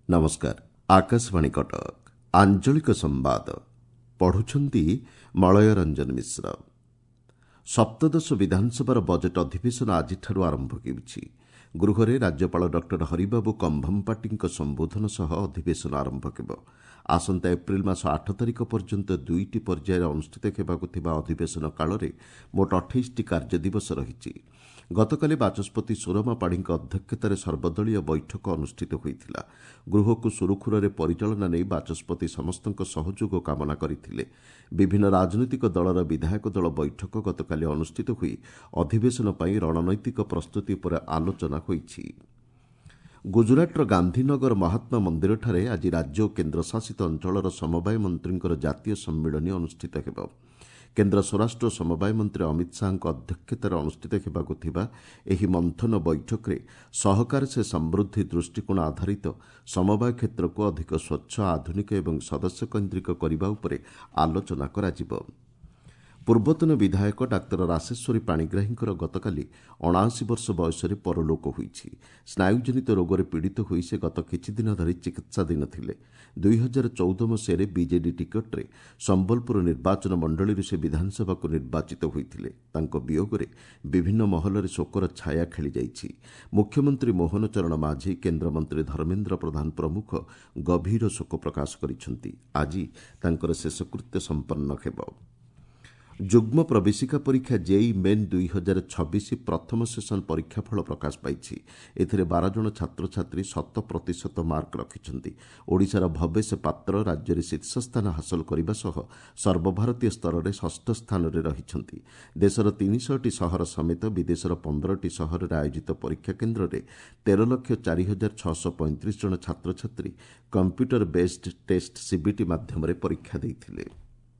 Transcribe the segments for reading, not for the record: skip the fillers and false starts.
नमस्कार आकाशवाणी कटक आंचलिक संवाद पढ़ुछंती मलय रंजन मिश्र। सप्तदश विधानसभा बजेट अधिवेशन आज आरंभ होगी। गृह में राज्यपाल डॉ हरिबाबू कंभमपाटी संबोधन सह अधिवेशन आरंभ हो। आसंता एप्रिल मास 8 तारिख पर्यंत 2टी पर्यायर अनुष्ठित होगा अधिवेशन काल में मोट 28टी कार्यदिवस रही। गतकाली बाचस्पति सुरमा पाढ़ी अध्यक्षतार सर्वदलीय बैठक अनुष्ठित होता। गृह को सुरुखुर परिचालना नहीं बाचस्पति समस्त सहयोग कामना करते। विभिन्न राजनैतिक दलर विधायक दल बैठक गतकाली अनुष्ठित हुई अधिवेशन पर रणनैतिक प्रस्तुति पर आलोचना होईछि। गुजरातर गांधीनगर महात्मा मंदिर ठारे आज राज्य और केन्द्रशासित अंचल समवाय मंत्री जातीय सम्मिलन अनुष्ठित हो। केन्द्र स्वराष्ट्र समवाय मंत्री अमित शाह अध्यक्षतार अनुष्ठित होगा एही मंथन बैठक में सहकार से समृद्धि दृष्टिकोण आधारित समवाय क्षेत्र को अधिक स्वच्छ आधुनिक और सदस्य केन्द्रिक करने उपर आलोचना करा। पूर्वतन विधायक डाक्तर राशेश्वरी पाणिग्राहींकर गतकाली 79 वर्ष बयस परलोक होईछि। स्नायुजनित रोग पीड़ित होई से गत किछि दिन धरी चिकित्साधीन थिले। 2014 मसीह बीजेडी टिकट रे संबलपुर निर्वाचन मंडली से विधानसभा को निर्वाचित होइथिले। तांको वियोगरे विभिन्न महल शोकर छाया खेली जाइछि। मुख्यमंत्री मोहन चरण माझी, केन्द्रमंत्री धर्मेन्द्र प्रधान प्रमुख गभीर शोक प्रकाश करिसेंति। आज तांकर शेषकृत्य संपन्न हेबो। जुग्म प्रवेशिका परीक्षा जेई मेन 2026 प्रथम सेसन परीक्षाफल प्रकाश पाई। एथिरे 12 जन छात्र छात्री 100% मार्क रखिछंती। ओडिशार भवेश पात्र राज्य में शीर्ष स्थान हासिल करने सह सर्वभारतीय स्तर में 6ठ स्थान में रहिछंती। देशर 300टी सहर समेत विदेशर 15टी सहर में आयोजित परीक्षा केन्द्र में 13,04,635 जन छात्र छात्री कंप्यूटर बेस्ड टेस्ट सीबीटी माध्यम परीक्षा देइथिले।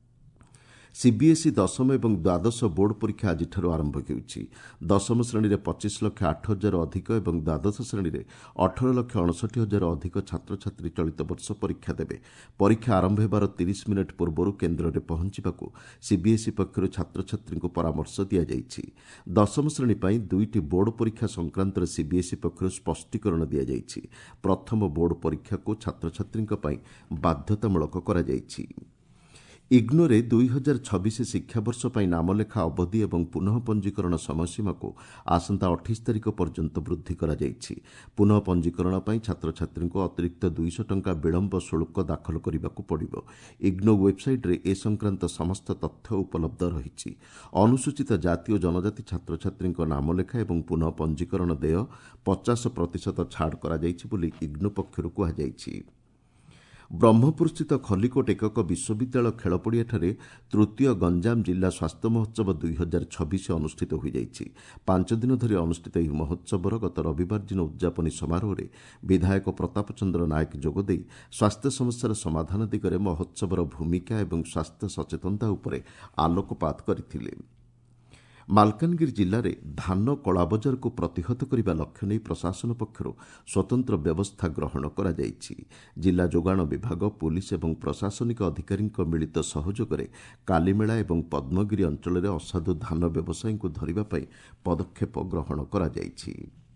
सीबीएसई दशम और द्वादश बोर्ड परीक्षा आज आरंभ होगी। दशम श्रेणी में 25,08,000 अधिक और द्वादश श्रेणी में 18,59,000 अधिक छात्र छात्री चलित वर्ष परीक्षा देवे। परीक्षा आरंभ होबार 30 मिनिट पूर्व केन्द्र में पहुंचवाक सीबीएसई पक्षर छात्र छात्री को परामर्श दि जाइछि। दशम श्रेणी पर 2टी बोर्ड परीक्षा संक्रांत सीबीएसई पक्षर स्पष्टीकरण दि जाइछि। प्रथम बोर्ड परीक्षा को छात्र छात्री बाध्यतामूलक करा जाइछि। इग्नोरे 2026 शिक्षावर्ष पर नामलेखा अवधि और पुनः पंजीकरण समयसीमा को आसंता 28 तारिख पर्यंत वृद्धि करा जाइछि। पुनः पंजीकरण पर छात्र छात्री को अतिरिक्त 200 टंका विलंब शुल्क दाखल करने पड़िबो। इग्नो वेबसाइट रे ए संक्रांत समस्त तथ्य उपलब्ध रही। अनुसूचित जाति और जनजाति छात्र छात्री नामलेखा और पुनः पंजीकरण देय 50% छाड़ करा जाइछि बोली इग्नो पक्षरु कहा जाइछि। ब्रह्मपुर स्थित खलिकोट एकक विश्वविद्यालय खेलपड़ियाଠାରେ तृतीय गंजाम जिला स्वास्थ्य महोत्सव 2026 अनुष्ठित हो जाइछि। 5 दिन धरी अनुष्ठित यह महोत्सवर गत रविवार दिन उद्यापनी समारोह में विधायक प्रताप चंद्र नायक जोगदे स्वास्थ्य समस्यार समाधान दिगरे महोत्सवर भूमिका और स्वास्थ्य सचेतनता उपरे आलोकपात करथिले। मालकानगिरी जिले में धान कलाबजार को प्रतिहत करने लक्ष्य नहीं प्रशासन पक्षर स्वतंत्र व्यवस्था ग्रहण करा जाइछि। जिला जोगाण विभाग पुलिस और प्रशासनिक अधिकारी मिलित सहयोग में कालीमेला और पद्मगिरी अंचल में असाधु धान व्यवसायी को धरिबा पदक्षेप ग्रहण करा जाइछि।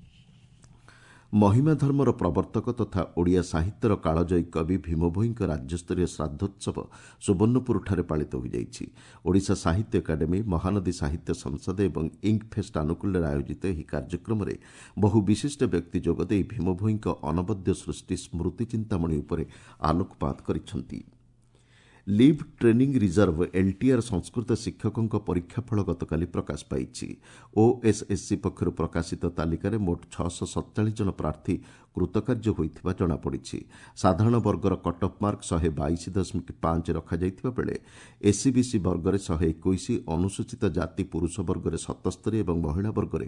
महिमा धर्मर प्रवर्तक तथा ओडिया साहित्यर कालजयी कवि भीम भोई राज्यस्तरीय श्राद्धोत्सव सुवर्णपुर पालित हो जाइछि। ओडिशा साहित्य एकाडेमी, महानदी साहित्य संसद और इंक फेस्ट आनुकूल्य आयोजित यह कार्यक्रम में बहु विशिष्ट व्यक्ति जोगदे भीम भोई अनबद्य सृष्टि स्मृति चिंतामणि उपरे आलोकपात करिसेंति। Leave training reserve LTR Sanskrit शिक्षकों परीक्षाफल गतकाली प्रकाश पाई। ओएसएससी पक्षर प्रकाशित तालिकार मोट 647 जन प्रार्थी कृतकार्य होइथिबा जଣାपड़ी। साधारण वर्गर कट ऑफ मार्क 122.5 रखा बेले एससीबीसी वर्गर 121, अनुसूचित जाति पुरुष वर्गर 77 और महिला वर्गर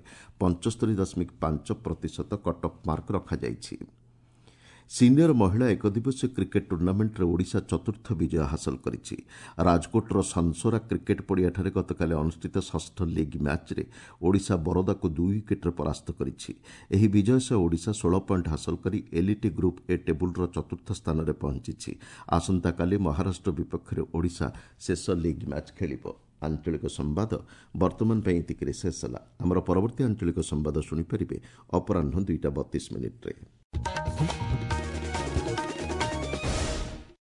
75.5% कट ऑफ मार्क रखा जाइछि। सीनियर महिला एक दिवसीय क्रिकेट टूर्नामेंट रे ओडिशा चतुर्थ विजय हासिल करिछि। राजकोटर सनसोरा क्रिकेट पड़ियाଠାରେ गतकाली अनुष्ठित षष्ठ लीग मैच रे ओडिशा बरोदा को 2 विकेट परास्त करिछि। एही विजय से ओडिशा 16 पॉइंट हासिल करी एलिट ग्रुप ए टेबुल चतुर्थ स्थान में पहुंची। आसंता काली महाराष्ट्र विपक्ष में ओडिशा शेष लीग मैच खेलिबो। आंचलिक संवाद वर्तमान एतिके शेष है। आमर परवर्ती आंचलिक संवाद शुणिपारे अपराह 2:32 रे।